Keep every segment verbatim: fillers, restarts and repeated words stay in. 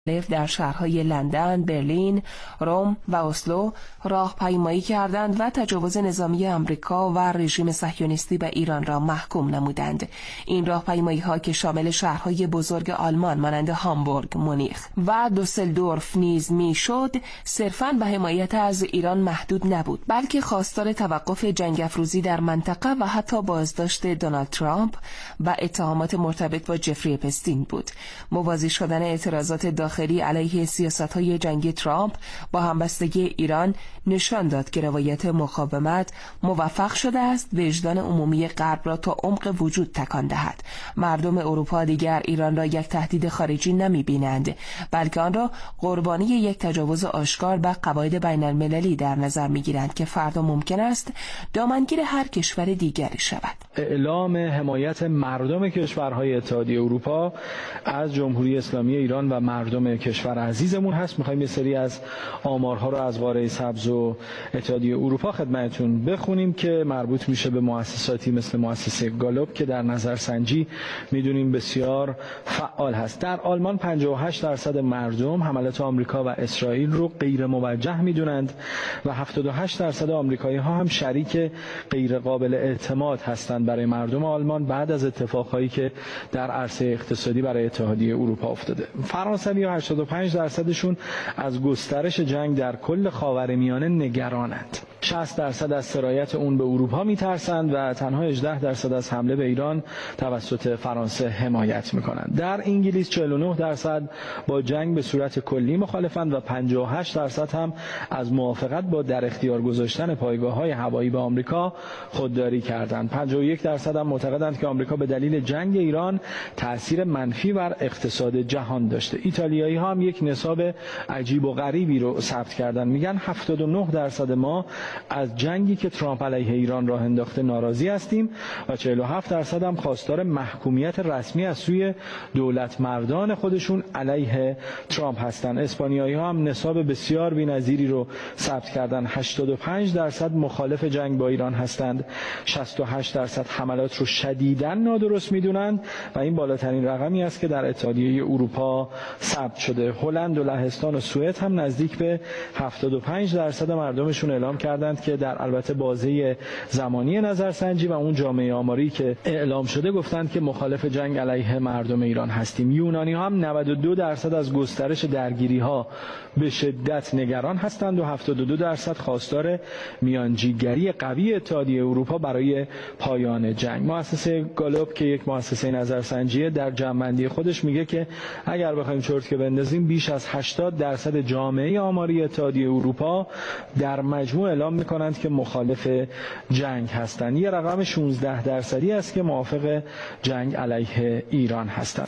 در شهرهای لندن، برلین، روم و اسلو راهپیمایی کردند و تجاوز نظامی آمریکا و رژیم صهیونیستی به ایران را محکوم نمودند. این راهپیمایی‌ها که شامل شهرهای بزرگ آلمان مانند هامبورگ، مونیخ و دوسلدورف نیز میشد، صرفاً به حمایت از ایران محدود نبود، بلکه خواستار توقف جنگ افروزی در منطقه و حتی بازداشت دونالد ترامپ و اتهامات مرتبط با جفری اپستین بود. موازی شدن اعتراضات داخلی علیه سیاست‌های جنگی ترامپ با همبستگی ایران نشان داد که روایت مقاومت موفق شده است وجدان عمومی غرب را تا عمق وجود تکان دهد. مردم اروپا دیگر ایران را یک تهدید خارجی نمی‌بینند، بلکه آن را قربانی یک تجاوز آشکار به قواعد بین‌المللی در نظر می‌گیرند که فردا ممکن است دامنگیر هر کشور دیگری شود. اعلام حمایت مردم کشورهای اتحادیه اروپا از جمهوری اسلامی ایران و مردم کشور عزیزمون هست. می‌خوایم یه سری از آمارها رو از قاره سبز و اتحادیه اروپا خدمتتون بخونیم که مربوط میشه به مؤسساتی مثل مؤسسه گالوب که در نظرسنجی میدونیم بسیار فعال هست. در آلمان پنجاه و هشت درصد مردم حملات آمریکا و اسرائیل رو غیر موجه میدونند و هفتاد و هشت درصد آمریکایی‌ها هم شریک غیر قابل اعتماد هستند برای مردم آلمان بعد از اتفاقهایی که در عرصه اقتصادی برای اتحادیه اروپا افتاده. فرانسوی‌ها هشتاد و پنج درصدشون از گسترش جنگ در کل خاورمیانه نگرانند. شصت درصد از سرایت اون به اروپا میترسند و تنها هجده درصد از حمله به ایران توسط فرانسه حمایت میکنند. در انگلیس چهل و نه درصد با جنگ به صورت کلی مخالفند و پنجاه و هشت درصد هم از موافقت با در اختیار گذاشتن پایگاه‌های هوایی به آمریکا خودداری کردند. پنجاه و یک درصد هم معتقدند که آمریکا به دلیل جنگ ایران تأثیر منفی بر اقتصاد جهان داشته. ایتالیایی ها هم یک نساب عجیب و غریبی رو ثبت کردن. میگن هفتاد و نه درصد ما از جنگی که ترامپ علیه ایران راه انداخته ناراضی هستیم و چهل و هفت درصد هم خواستار محکومیت رسمی از سوی دولت مردان خودشون علیه ترامپ هستند. اسپانیایی ها هم نساب بسیار بی‌نظیری رو ثبت کردن. هشتاد و پنج درصد مخالف جنگ با ایران هستند. شصت و هشت درصد حملات رو شدیداً نادرست میدونند و این بالاترین رقمی است که در اتحادیه اروپا ثبت شده. هلند و لهستان و سوئد هم نزدیک به هفتاد و پنج درصد مردمشون اعلام کردند که در البته بازه زمانی نظرسنجی و اون جامعه آماری که اعلام شده گفتند که مخالف جنگ علیه مردم ایران هستیم. یونانی ها هم نود و دو درصد از گسترش درگیری ها به شدت نگران هستند و هفتاد و دو درصد خواستار میانجیگری قوی اتحادیه اروپا برای پایان جنگ. مؤسسه گالوب که یک مؤسسه نظرسنجی در جمع‌بندی خودش میگه که اگر بخوایم چرت که بندازیم بیش از هشتاد درصد جامعه آماری اتحادیه اروپا در مجموع اعلام میکنند که مخالف جنگ هستند. یه رقم شانزده درصدی است که موافق جنگ علیه ایران هستند.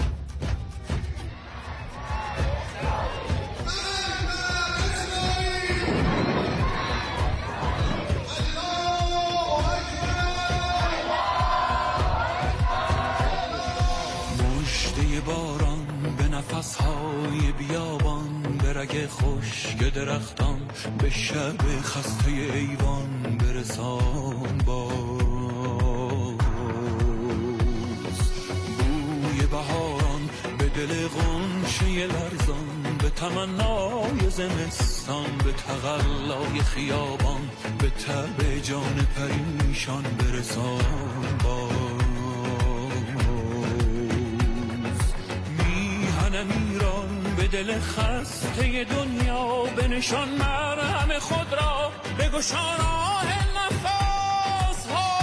های بیابان به رگ خشک درختان به شب خسته ایوان برسان باز. بوی بهاران به دل غنچه لرزان به تمنای زمستان به تقلای خیابان به تب جان پریشان برسان باز. ایران به دل خسته دنیا به نشان مرهم خود را به گشان آه نفس ها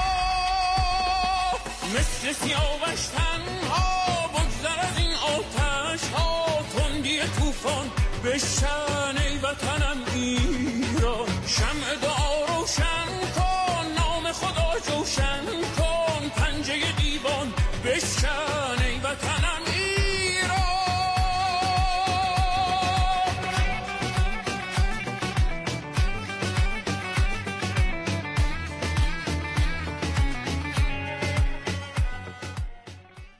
مثل سیاوش تنها بگذر از این آتش ها. تندی طوفان به شأن ای وطنم ایران شمع دعا روشن کن نام خدا جوشن کن پنجه دیوان به شأن ای وطنم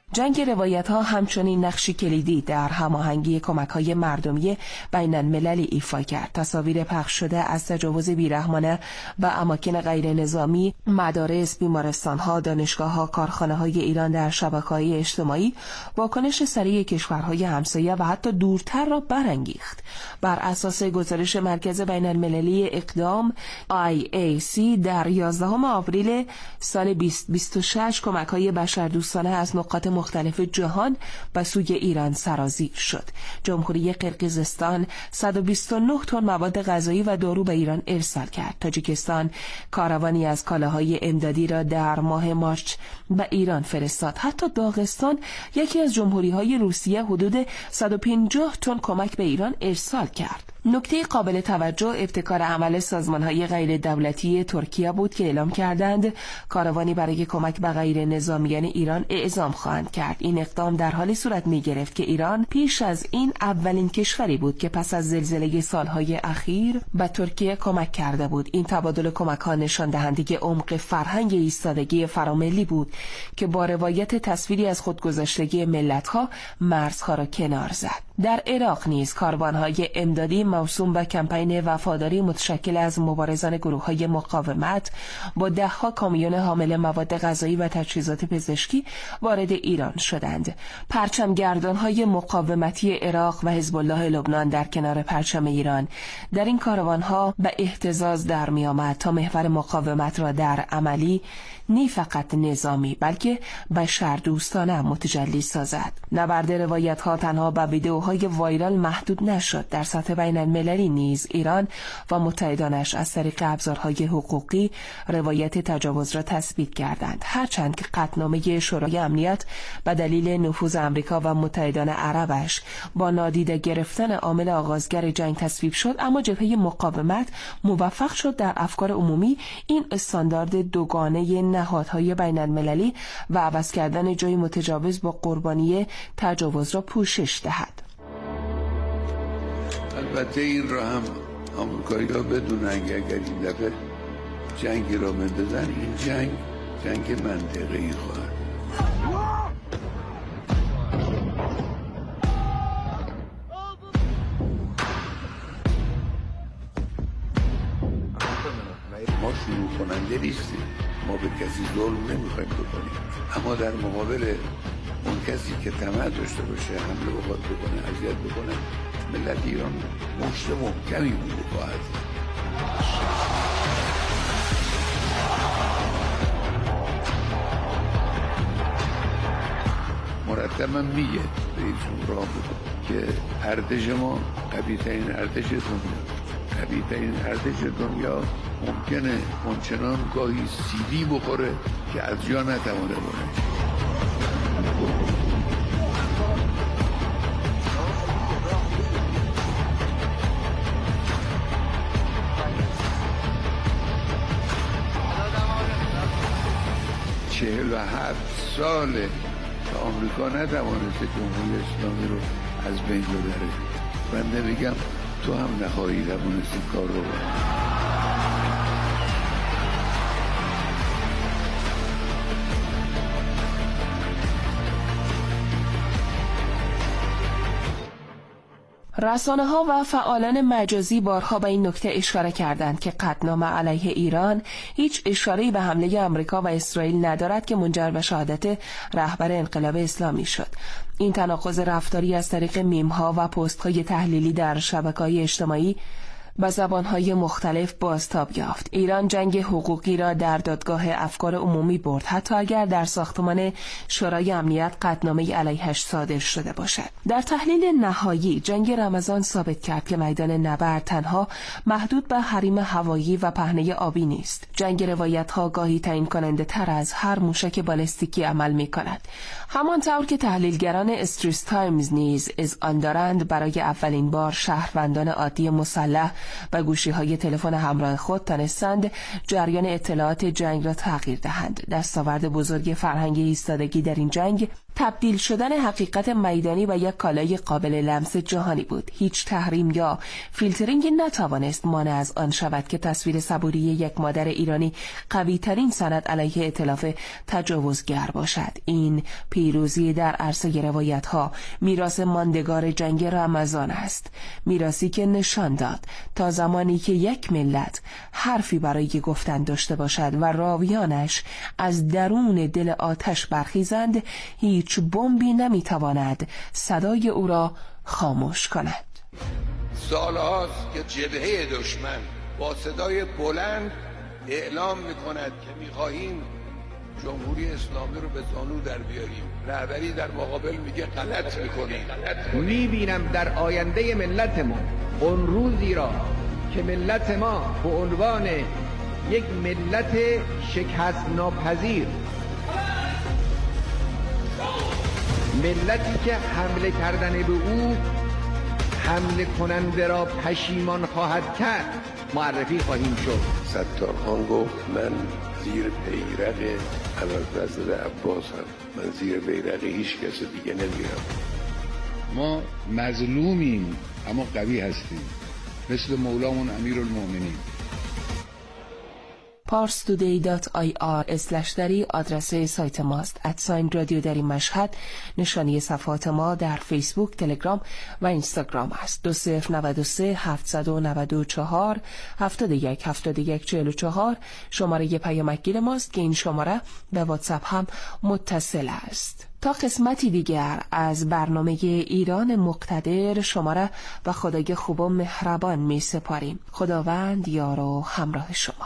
جنگ روایت‌ها همچنین نقشی کلیدی در هماهنگی کمک‌های مردمی بین المللی ایفا کرد. تصاویر پخش شده از تجاوز بیرحمانه و اماکن غیر نظامی، مدارس، بیمارستان‌ها، دانشگاه‌ها، کارخانه‌های ایران در شبکه‌های اجتماعی واکنش سریع کشورهای همسایه و حتی دورتر را برانگیخت. بر اساس گزارش مرکز بین المللی اقدام آی ای سی در یازدهم آوریل سال بیست بیست و شش کمک‌های بشردوستانه از نقاط مختلف جهان به سوی ایران سرازیر شد. جمهوری قرقیزستان صد و بیست و نه تن مواد غذایی و دارو به ایران ارسال کرد. تاجیکستان کاروانی از کالاهای امدادی را در ماه مارس به ایران فرستاد. حتی داغستان، یکی از جمهوری‌های روسیه، حدود صد و پنجاه تن کمک به ایران ارسال کرد. نکته قابل توجه ابتکار عمل سازمان‌های غیر دولتی ترکیه بود که اعلام کردند کاروانی برای کمک به غیر نظامیان ایران اعزام خواهند کرد. این اقدام در حالی صورت می‌گرفت که ایران پیش از این اولین کشوری بود که پس از زلزله سالهای اخیر به ترکیه کمک کرده بود. این تبادل کمک‌ها نشان دهنده عمق فرهنگ ایستادگی فراملی بود که با روایت تصویری از خودگذشتگی ملت‌ها مرزها را کنار زد. در عراق نیز کاروان‌های امدادی موسوم به کمپین وفاداری متشکل از مبارزان گروه‌های مقاومت با ده‌ها کامیون حامل مواد غذایی و تجهیزات پزشکی وارد ایران شدند. پرچمگردان‌های مقاومتی عراق و حزب الله لبنان در کنار پرچم ایران در این کاروان‌ها به اهتزاز در می‌آمد تا محور مقاومت را در عملی نه فقط نظامی بلکه بشردوستانه متجلی سازد. نبرد روایت‌ها تنها به ویدئوهای وایرال محدود نشد. در سطح بین المللی نیز ایران و متحدانش از طریق ابزارهای حقوقی روایت تجاوز را تثبیت کردند. هرچند که قطعنامه شورای امنیت به دلیل نفوذ آمریکا و متحدان عربش با نادیده گرفتن عامل آغازگر جنگ تصویب شد، اما جبهه مقاومت موفق شد در افکار عمومی این استاندارد دوگانه نهادهای بین المللی و عوض کردن جای متجاوز با قربانی تجاوز را پوشش دهد. البته این را هم آمریکایی‌ها بدونن که اگر این دفعه جنگی را بندازن، این جنگ جنگ منطقه‌ای خواهد. ما شروع کننده نیستیم، ما به کسی ظلم نمیخوایم بکنیم، اما در مقابل اون کسی که طمع داشته باشه حمله بخواد بکنه، اذیت بکنه، ملت ایران مشت محکمی بوده خواهد. مرتبا میگه رئیس جمهور که ارتش ما قوی ترین ارتش دنیا، قوی ترین ارتش دنیا ممکنه اونچنان گاهی سیلی بخوره که از جا نتوانه بره. چهل و هفت ساله که آمریکا نتوانسته جمهوری اسلامی رو از بین ببره. من نمیگم تو هم نخواهی توانستی کار رو بکنی. رسانه‌ها و فعالان مجازی بارها به این نکته اشاره کردند که قطعنامه علیه ایران هیچ اشاره‌ای به حمله آمریکا و اسرائیل ندارد که منجر به شهادت رهبر انقلاب اسلامی شد. این تناقض رفتاری از طریق میم‌ها و پست‌های تحلیلی در شبکه‌های اجتماعی به زبانهای مختلف بازتاب یافت. ایران جنگ حقوقی را در دادگاه افکار عمومی برد، حتی اگر در ساختمان شورای امنیت قطعنامه علیهش صادر شده باشد. در تحلیل نهایی جنگ رمضان ثابت کرد که میدان نبرد تنها محدود به حریم هوایی و پهنه آبی نیست. جنگ روایت‌ها گاهی تعیین کننده تر از هر موشک بالستیکی عمل می‌کند. همانطور که تحلیلگران استریس تایمز نیز اذعان دارند، برای اولین بار شهروندان عادی مسلح و گوشی‌های تلفن همراه خود تانستند جریان اطلاعات جنگ را تغییر دهند. دستاورد بزرگ فرهنگ ایستادگی در این جنگ تبدیل شدن حقیقت میدانی و یک کالای قابل لمس جهانی بود. هیچ تحریم یا فیلترینگی نتوانست مانع از آن شود که تصویر صبوری یک مادر ایرانی قوی ترین سند علیه ائتلاف تجاوزگر باشد. این پیروزی در عرصه روایت ها میراث ماندگار جنگ رمضان است، میراثی که نشان داد تا زمانی که یک ملت حرفی برای گفتن داشته باشد و راویانش از درون دل آتش برخیزند، هیچ بمبی نمیتواند صدای او را خاموش کند. سالهاست که جبهه دشمن با صدای بلند اعلام میکند که میخواهیم جمهوری اسلامی رو به زانو در بیاریم. رهبری در مقابل میگه غلط میکنیم. میبینم در آینده ملتمون اون روزی را که ملت ما به عنوان یک ملت شکست ناپذیر، ملتی که حمله کردن به او حمله کننده را پشیمان خواهد کرد، معرفی خواهیم شد. ستارخان گفت من زیر بیرق ابوالفضل عباسم، من زیر بیرق هیچ کس دیگه نمیرم. ما مظلومیم اما قوی هستیم، مثل مولامون امیرالمومنین. پارس تودی دات آی آر اسلش دری آدرس سایت ماست. ادساین رادیو دری مشهد نشانی صفحات ما در فیسبوک، تلگرام و اینستاگرام است. دو صفر نود و سه هفتصد و نود و چهار هفتاد و یک هفتاد و یک چهل و چهار شماره پیامکگیر ماست که این شماره به واتساپ هم متصل است. تا قسمتی دیگر از برنامه ایران مقتدر شما را و خدای خوب و مهربان می سپاریم. خداوند یار و همراه شما.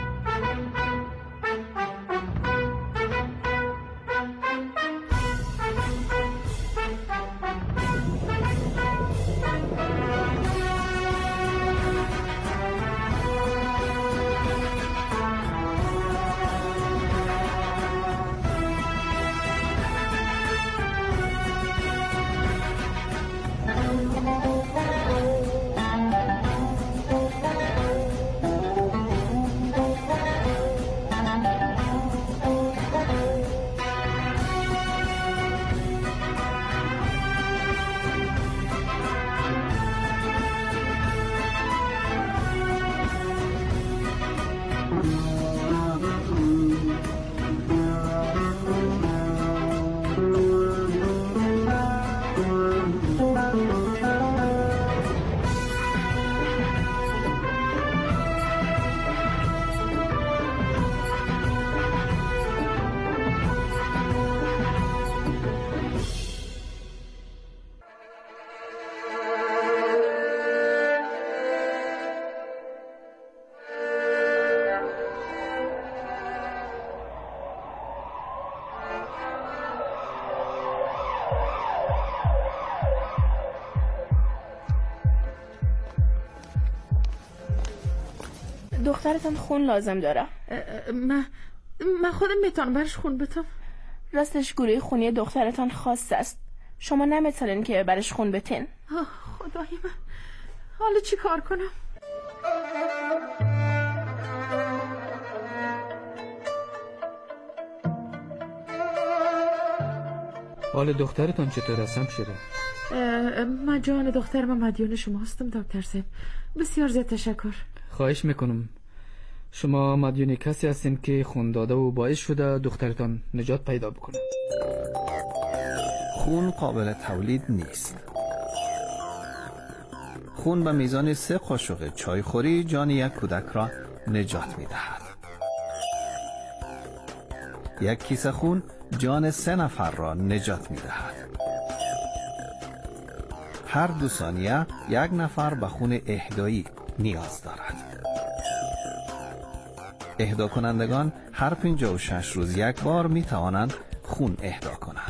دخترتان خون لازم داره. من من خودم میتونم برش خون بتم. راستش گروه خونی دخترتان خاص است. شما نمیتونین که برش خون بتین. خدای من، حالا چی کار کنم؟ حال دخترتان چطور است همشیره؟ من جان دختر من مدیون شما هستم دکتر صاحب. بسیار زیاد تشکر. خواهش میکنم. شما مدیون کسی هستین که خون داده و باعث شده دخترتان نجات پیدا بکنه. خون قابل تولید نیست. خون به میزان سه قاشق چایخوری جان یک کودک را نجات میدهد. یک کیسه خون جان سه نفر را نجات میدهد. هر دو ثانیه یک نفر به خون اهدایی نیاز دارد. اهدا کنندگان هر پنجاه و شش روز یک بار می توانند خون اهدا کنند.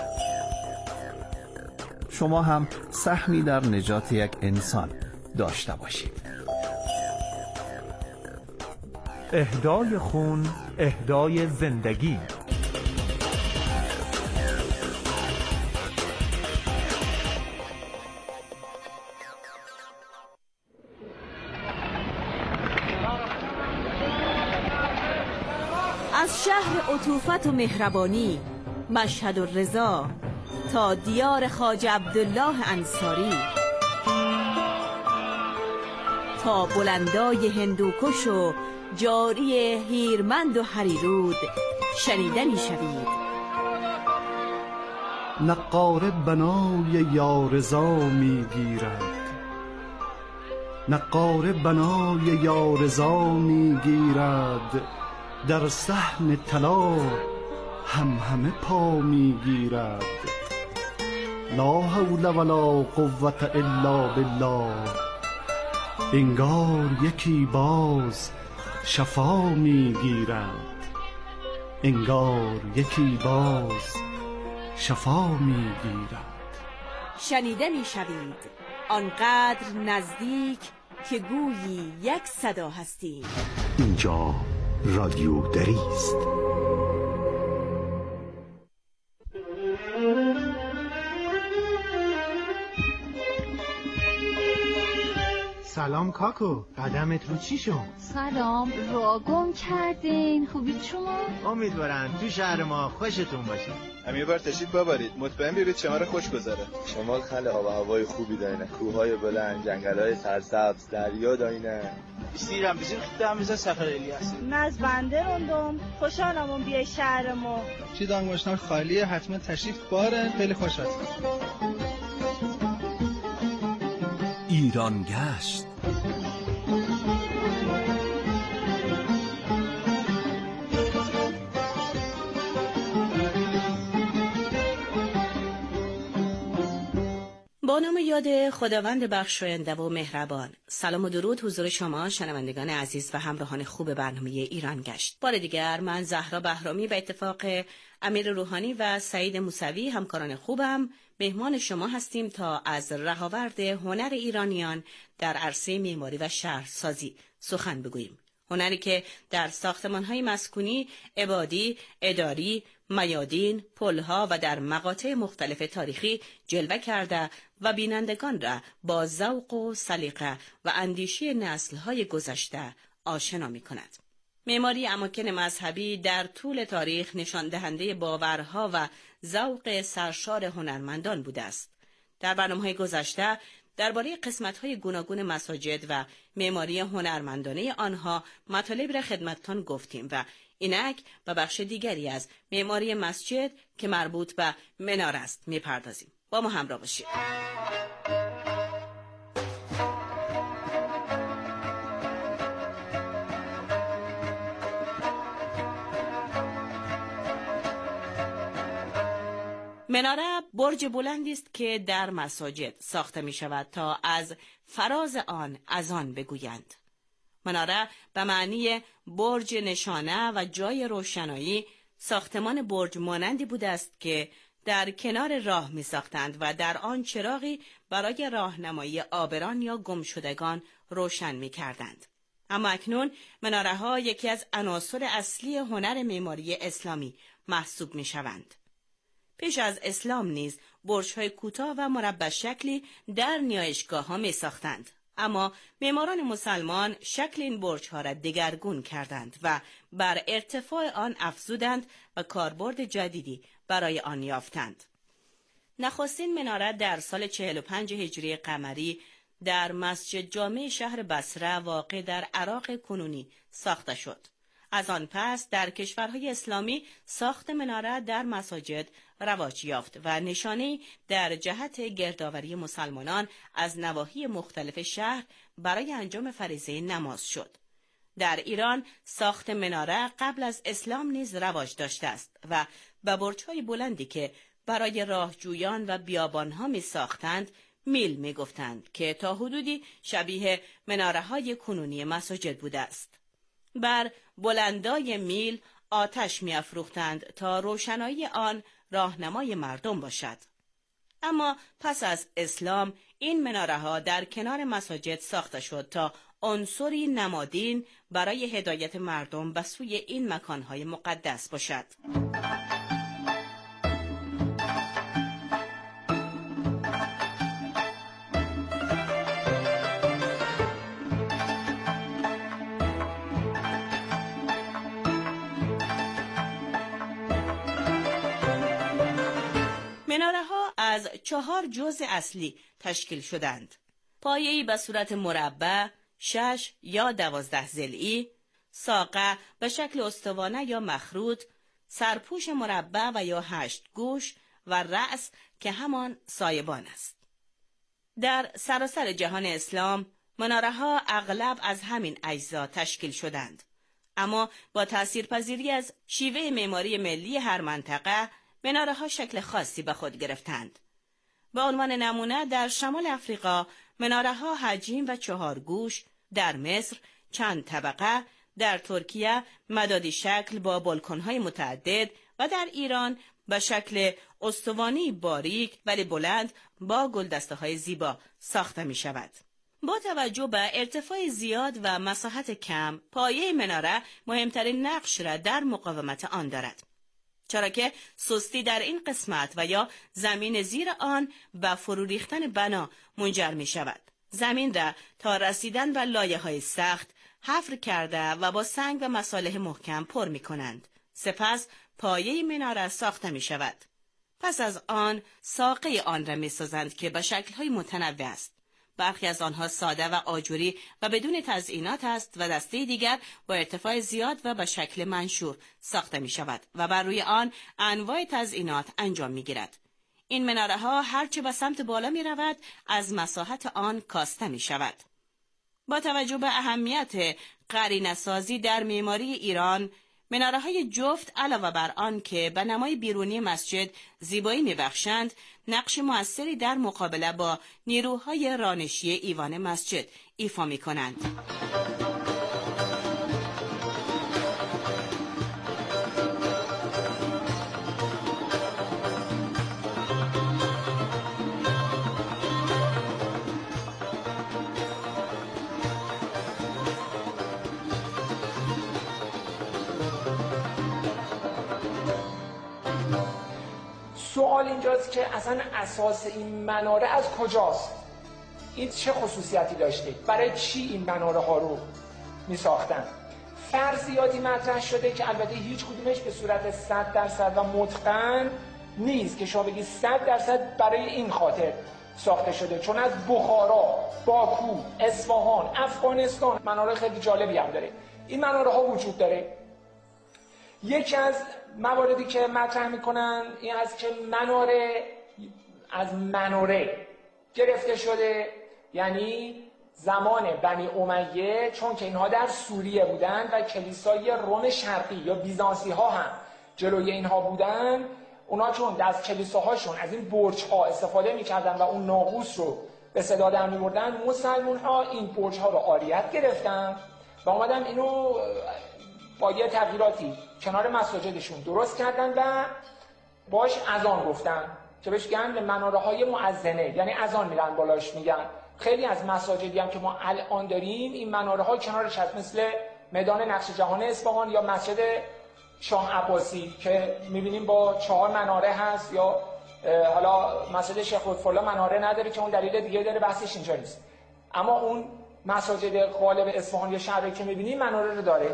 شما هم سهمی در نجات یک انسان داشته باشید. اهدای خون، اهدای زندگی. از شهر عطوفت و مهربانی مشهد و رضا تا دیار خواجه عبدالله انصاری، تا بلندای هندوکش و جاری هیرمند و هریرود شنیدنی شوید. نقاره بنای یارضا میگیرد، نقاره بنای یارضا میگیرد، در صحن طلا هم همه پا میگیرد. لا حول ولا قوة الا بالله، انگار یکی باز شفا میگیرد، انگار یکی باز شفا میگیرد. شنیده میشوید آنقدر نزدیک که گویی یک صدا هستیم. اینجا رادیو دری است. سلام کاکو، قدمت رو چی شد؟ سلام، را گم کردین. خوبید شما؟ امیدوارم تو شهر ما خوشتون باشه. هم یه بار تشریف ببرید، مطمئن بیارید شما رو خوش گذاره. شمال خیلی آب و هوای خوبی دارینه، کوههای بلند، جنگل‌های سرسبز، دریا دارینه. استیرم بزیر خیلی هم بیزا سفر الیاس. من از بنده روندم، خوشحالم بیای شهر ما. چی دانگوشنار خالیه، حتما تشریف بارن، خیلی خوش هست. ایران گشت. با نام یاد خداوند بخشاینده و مهربان. سلام و درود حضور شما شنوندگان عزیز و همراهان خوب برنامه ایران گشت. بار دیگر من زهرا بهرامی به اتفاق امیر روحانی و سعید موسوی همکاران خوبم مهمان شما هستیم تا از رهاورد هنر ایرانیان در عرصه معماری و شهرسازی سخن بگوییم. هنری که در ساختمان‌های مسکونی، عبادی، اداری، میادین، پلها و در مقاطع مختلف تاریخی جلوه کرده و بینندگان را با ذوق و سلیقه و اندیشه نسل‌های گذشته آشنا می‌کند. معماری اماکن مذهبی در طول تاریخ نشان دهنده باورها و ذوق سرشار هنرمندان بوده است. در برنامه‌های گذشته درباره قسمت‌های گوناگون مساجد و معماری هنرمندانه آنها مطالب را خدمتتان گفتیم و اینک به بخش دیگری از معماری مسجد که مربوط به مناره است می‌پردازیم. با ما همراه باشید. مناره برج بلندی است که در مساجد ساخته می شود تا از فراز آن از آن بگویند. مناره به معنی برج نشانه و جای روشنایی ساختمان برج مانندی بوده است که در کنار راه می ساختند و در آن چراغی برای راهنمایی عابران یا گمشدگان روشن می کردند. اما اکنون مناره ها یکی از عناصر اصلی هنر معماری اسلامی محسوب می شوند. پیش از اسلام نیز برج‌های کوتاه و مربع شکلی در نیایشگاه‌ها می‌ساختند، اما معماران مسلمان شکل این برج‌ها را دگرگون کردند و بر ارتفاع آن افزودند و کاربرد جدیدی برای آن یافتند. نخستین مناره در سال چهل و پنج هجری قمری در مسجد جامع شهر بصره واقع در عراق کنونی ساخته شد. از آن پس در کشورهای اسلامی ساخت مناره در مساجد رواج یافت و نشانه‌ای در جهت گردآوری مسلمانان از نواحی مختلف شهر برای انجام فریضه نماز شد. در ایران ساخت مناره قبل از اسلام نیز رواج داشته است و به برج‌های بلندی که برای راهجویان و بیابان‌ها می ساختند میل می گفتند که تا حدودی شبیه مناره‌های کنونی مساجد بوده است. بر بلندای میل آتش می افروختند تا روشنایی آن راهنمای مردم باشد. اما پس از اسلام این مناره ها در کنار مساجد ساخته شد تا عنصری نمادین برای هدایت مردم به سوی این مکانهای مقدس باشد. چهار جزء اصلی تشکیل شدند. پایه‌ای به صورت مربع، شش یا دوازده ضلعی، ساقه به شکل استوانه یا مخروط، سرپوش مربع و یا هشت گوش و رأس که همان سایبان است. در سراسر جهان اسلام مناره‌ها اغلب از همین اجزا تشکیل شدند، اما با تأثیرپذیری از شیوه معماری ملی هر منطقه مناره‌ها شکل خاصی به خود گرفتند. به عنوان نمونه در شمال افریقا مناره‌ها حجیم و چهار گوش، در مصر چند طبقه، در ترکیه مدادی شکل با بالکن‌های متعدد و در ایران به شکل استوانی باریک ولی بلند با گلدسته‌های زیبا ساخته می‌شود. با توجه به ارتفاع زیاد و مساحت کم، پایه مناره مهمترین نقش را در مقاومت آن دارد، چرا که سستی در این قسمت و یا زمین زیر آن به فرو ریختن بنا منجر می شود. زمین را تا رسیدن به لایه‌های سخت حفر کرده و با سنگ و مصالح محکم پر می کنند. سپس پایه مناره ساخته می شود. پس از آن ساقه آن را می سازند که به شکل‌های متنوع است. برخی از آنها ساده و آجوری و بدون تزئینات است و دسته دیگر با ارتفاع زیاد و به شکل منشور ساخته می شود و بر روی آن انواع تزئینات انجام می گیرد. این مناره ها هرچه به سمت بالا می رود از مساحت آن کاسته می شود. با توجه به اهمیت قرینه‌سازی در معماری ایران، مناره های جفت علاوه بر آن که به نمای بیرونی مسجد زیبایی می بخشند، نقش مؤثری در مقابله با نیروهای رانشی ایوان مسجد ایفا می کنند. سوال اینجاست که اصلا اساس این مناره از کجاست؟ این چه خصوصیتی داشته؟ برای چی این مناره ها رو می ساختن؟ فرضیاتی مطرح شده که البته هیچ کدومش به صورت صد درصد و متقن نیست که شما بگید صد درصد برای این خاطر ساخته شده، چون از بخارا، باکو، اصفهان، افغانستان مناره خیلی جالبی هم داره. این مناره ها وجود داره. یکی از مواردی که مطرح میکنن این است که مناره از مناره گرفته شده، یعنی زمان بنی امیه، چون که اینها در سوریه بودن و کلیسای روم شرقی یا بیزانسی ها هم جلوی اینها بودن، اونا چون از کلیساهاشون از این برج ها استفاده میکردن و اون ناقوس رو به صدا در میبردن، مسلمون ها این برج ها رو عاریت گرفتن و اومدن اینو با یه تغییراتی کنار مساجدشون درست کردن و باش اذان گفتن که بهش میگن مناره های مؤذنه، یعنی اذان میرن بالاش میگن. خیلی از مساجدی هم که ما الان داریم این مناره ها کنارش هست، مثل میدان نقش جهان اصفهان یا مسجد شاه عباسی که میبینیم با چهار مناره هست، یا حالا مسجد شیخ لطف‌الله مناره نداره که اون دلیل دیگه داره، بحثش اینجا نیست. اما اون مساجد غالب اصفهان یا شهری که میبینیم مناره رو داره.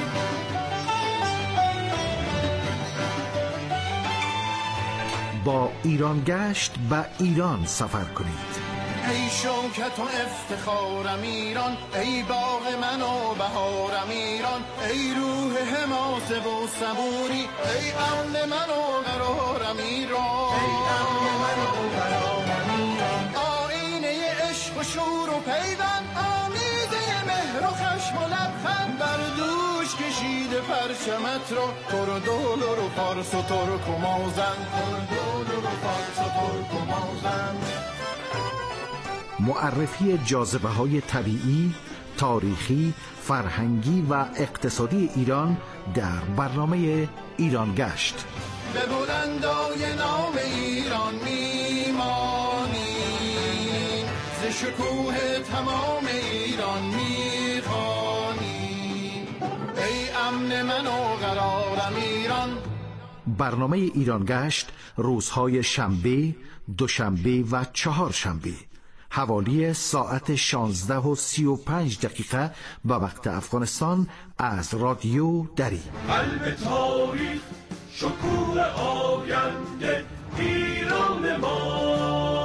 با ایران گشت به ایران سفر کنید. ای شوکت و افتخارم ایران، ای باغ من و بهارم ایران، ای روح حماسه و صبوری، ای امن من و قرارم ایران، ای امن من و قرارم ایران، آینه عشق و شور و پیوند، آمیزه مهر و خشم و لبخند، بر دوش کشیده پرچمت رو کردول و فارس و ترک و مازن، کردول و فارس و ترک و مازن. معرفی جاذبه های طبیعی، تاریخی، فرهنگی و اقتصادی ایران در برنامه ایران گشت. به بلندای نام ایران میمانیم، ز شکوه تمام ایران میخوانیم، ای امن من و قرارم ایران. برنامه ایران گشت روزهای شنبه، دوشنبه و چهارشنبه حوالی ساعت شانزده و سی و پنج دقیقه به وقت افغانستان از رادیو دری. قلب تاریخ، شکوه آینده ایران ما.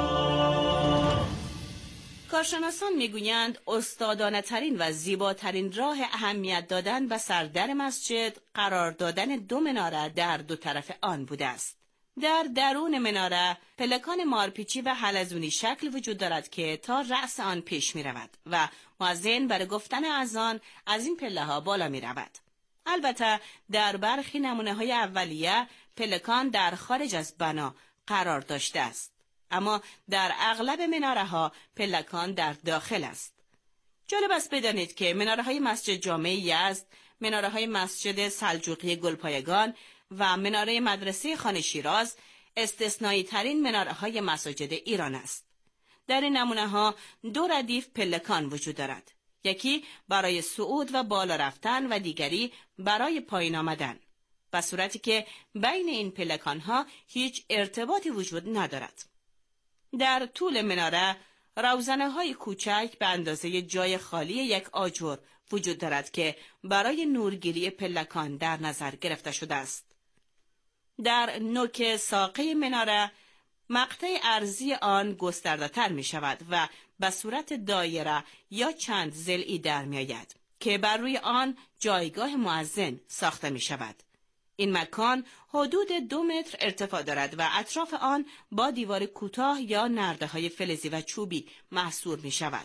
کارشناسان میگویند استادانه ترین و زیباترین راه اهمیت دادن به سردر مسجد قرار دادن دو مناره در دو طرف آن بوده است. در درون مناره پلکان مارپیچی و حلزونی شکل وجود دارد که تا رأس آن پیش می رود و مؤذن برای گفتن اذان از این پله ها بالا می رود. البته در برخی نمونه های اولیه پلکان در خارج از بنا قرار داشته است، اما در اغلب مناره ها پلکان در داخل است. جالب است بدانید که مناره های مسجد جامع یزد، مناره های مسجد سلجوقی گلپایگان و مناره مدرسه خانه شیراز استثنایی ترین مناره های مساجد ایران است. در این نمونه ها دو ردیف پلکان وجود دارد، یکی برای صعود و بالا رفتن و دیگری برای پایین آمدن، به صورتی که بین این پلکان ها هیچ ارتباطی وجود ندارد. در طول مناره روزنه های کوچک به اندازه جای خالی یک آجر وجود دارد که برای نورگیری پلکان در نظر گرفته شده است. در نوک ساقه مناره مقطع عرضی آن گسترده تر می شود و به صورت دایره یا چند ضلعی در می آید که بر روی آن جایگاه مؤذن ساخته می شود. این مکان حدود دو متر ارتفاع دارد و اطراف آن با دیوار کوتاه یا نرده های فلزی و چوبی محصور می شود.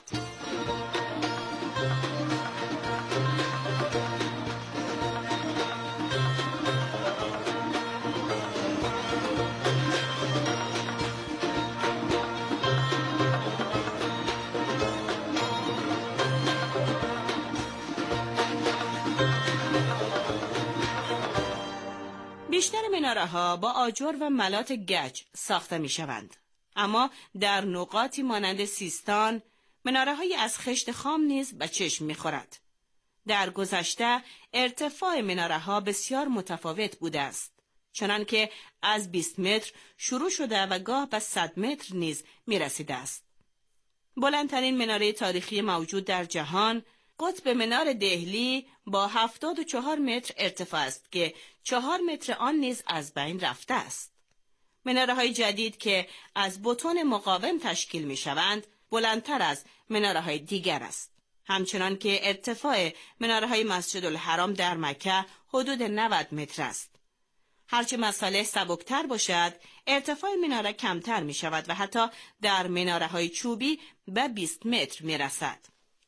بیشتر مناره ها با آجر و ملات گچ ساخته می شوند، اما در نقاطی مانند سیستان مناره های از خشت خام نیز به چشم می خورد. در گذشته ارتفاع مناره ها بسیار متفاوت بوده است، چنانکه از بیست متر شروع شده و گاه به صد متر نیز می رسیده است. بلندترین مناره تاریخی موجود در جهان قطب منار دهلی با هفتاد و چهار متر ارتفاع است که چهار متر آن نیز از بین رفته است. مناره های جدید که از بتون مقاوم تشکیل می شوند بلندتر از مناره های دیگر است. همچنان که ارتفاع مناره های مسجد الحرام در مکه حدود نود متر است. هرچه مساله سبکتر باشد ارتفاع مناره کمتر می شود و حتی در مناره های چوبی به بیست متر می رسد.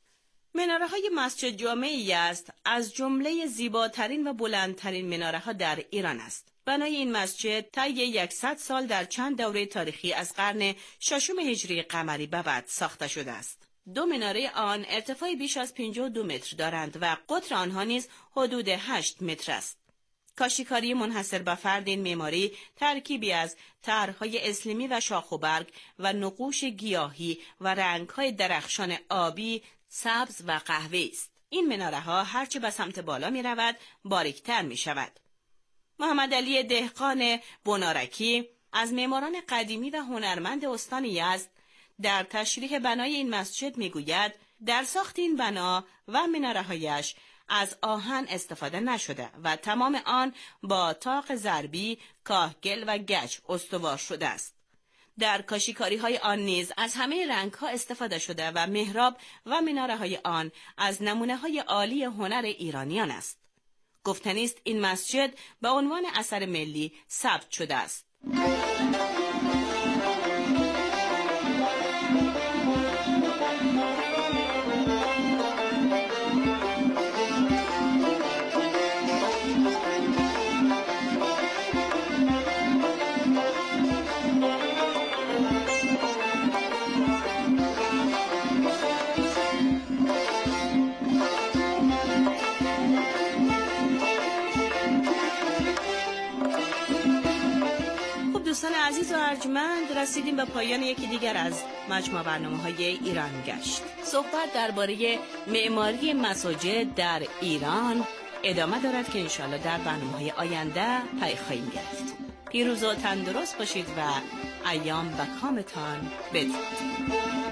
مناره های مسجد جامع یزد از جمله زیباترین و بلندترین مناره ها در ایران است. بنای این مسجد طی صد سال در چند دوره تاریخی از قرن ششم هجری قمری به بعد ساخته شده است. دو مناره آن ارتفاع بیش از پنجاه و دو متر دارند و قطر آنها نیز حدود هشت متر است. کاشیکاری منحصر به فرد این معماری ترکیبی از طرح‌های اسلیمی و شاخ و برگ و نقوش گیاهی و رنگ‌های درخشان آبی، سبز و قهوه‌ای است. این مناره ها هرچه به سمت بالا می رود باریکتر می شود. محمد علی دهقان بنارکی از معماران قدیمی و هنرمند استان یزد در تشریح بنای این مسجد می گوید در ساخت این بنا و مناره هایش از آهن استفاده نشده و تمام آن با طاق ضربی، کاهگل و گچ استوار شده است. در کاشیکاری های آن نیز از همه رنگ ها استفاده شده و محراب و مناره های آن از نمونه های عالی هنر ایرانیان است. گفتنی است این مسجد به عنوان اثر ملی ثبت شده است. دوستان عزیز و ارجمند، رسیدیم به پایان یکی دیگر از مجموع برنامه‌های ایران گشت. صحبت درباره معماری مساجد در ایران ادامه دارد که انشاءالله در برنامه‌های آینده پی خواهیم گرفت. پیروز و تندرست باشید و ایام به کامتان بدرود.